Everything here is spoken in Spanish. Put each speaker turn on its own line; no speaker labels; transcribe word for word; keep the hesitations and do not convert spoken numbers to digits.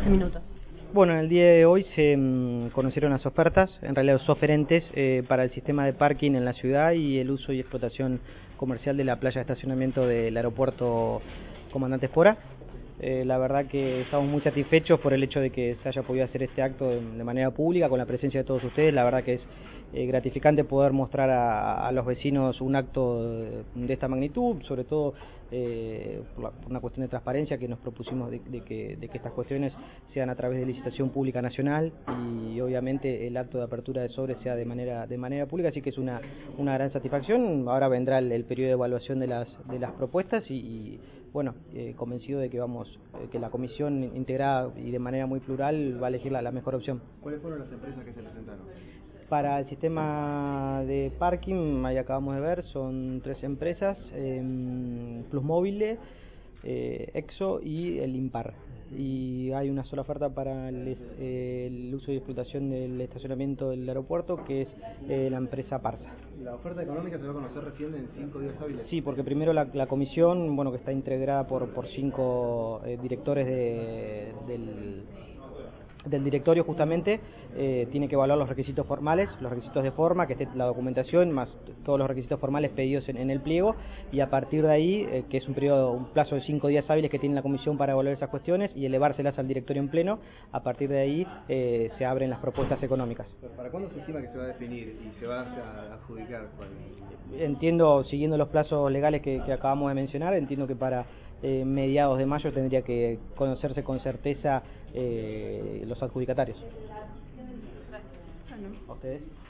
Minutos.
Bueno, en el día de hoy se mm, conocieron las ofertas, en realidad los oferentes eh, para el sistema de parking en la ciudad y el uso y explotación comercial de la playa de estacionamiento del aeropuerto Comandante Espora. Eh, la verdad que estamos muy satisfechos por el hecho de que se haya podido hacer este acto de, de manera pública con la presencia de todos ustedes. La verdad que es eh, gratificante poder mostrar a, a los vecinos un acto de, de esta magnitud, sobre todo eh, por, la, por una cuestión de transparencia que nos propusimos de, de, que, de que estas cuestiones sean a través de licitación pública nacional y obviamente el acto de apertura de sobre sea de manera de manera pública, así que es una, una gran satisfacción. Ahora vendrá el, el periodo de evaluación de las, de las propuestas y, y bueno, eh, convencido de que vamos, eh, que la comisión integrada y de manera muy plural va a elegir la, la mejor opción.
¿Cuáles fueron las empresas que se presentaron?
Para el sistema de parking, ahí acabamos de ver, son tres empresas, eh, Plusmóvil, eh, Exo y el Impar. Y hay una sola oferta para el, eh, el uso y explotación del estacionamiento del aeropuerto, que es eh, la empresa Parsa.
¿La oferta económica se va a conocer recién en cinco días hábiles?
Sí, porque primero la, la comisión, bueno, que está integrada por, por cinco eh, directores de, del... del directorio justamente eh, tiene que evaluar los requisitos formales, los requisitos de forma, que esté la documentación, más todos los requisitos formales pedidos en, en el pliego, y a partir de ahí, eh, que es un periodo, un plazo de cinco días hábiles que tiene la comisión para evaluar esas cuestiones y elevárselas al directorio en pleno, a partir de ahí eh, se abren las propuestas económicas.
¿Para cuándo se estima que se va a definir y se va a adjudicar?
Entiendo, siguiendo los plazos legales que, que acabamos de mencionar, entiendo que para eh, mediados de mayo tendría que conocerse con certeza eh, los adjudicatarios.
Bueno.
¿A ustedes?